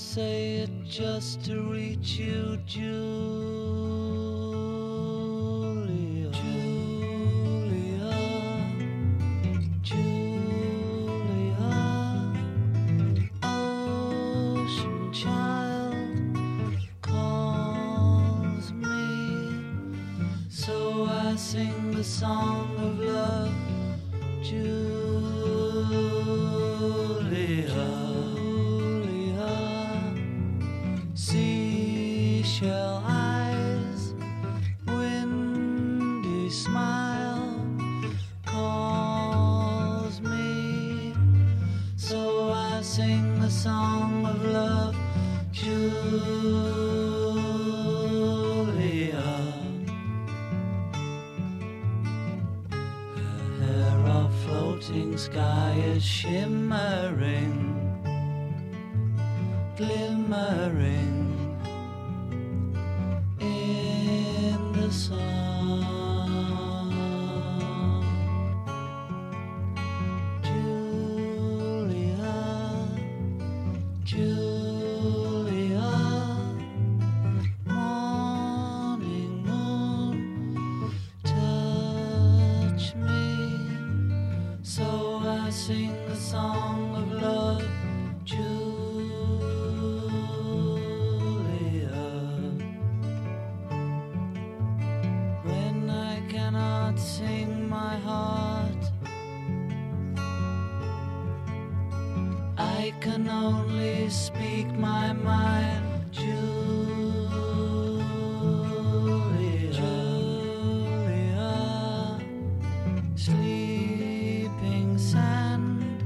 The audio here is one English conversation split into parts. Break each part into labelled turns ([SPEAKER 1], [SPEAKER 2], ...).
[SPEAKER 1] say it just to reach you, Julia. Julia, Julia, ocean child calls me, so I sing the song of love, Julia. Seashell eyes, windy smile calls me, so I sing the song of love, Julia. Her hair of floating sky is shimmering, glimmering in the sun. Julia, Julia, morning moon, touch me, so I sing the song of love, Julia. Sing my heart, I can only speak my mind, Julia. Julia, sleeping sand,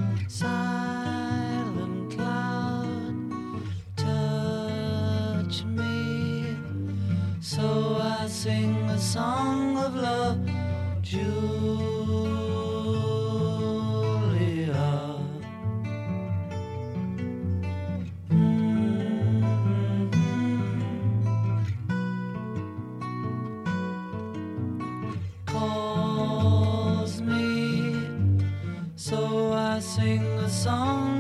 [SPEAKER 1] silent cloud, touch me, so I sing the song of love, Julia. Calls me, so I sing the song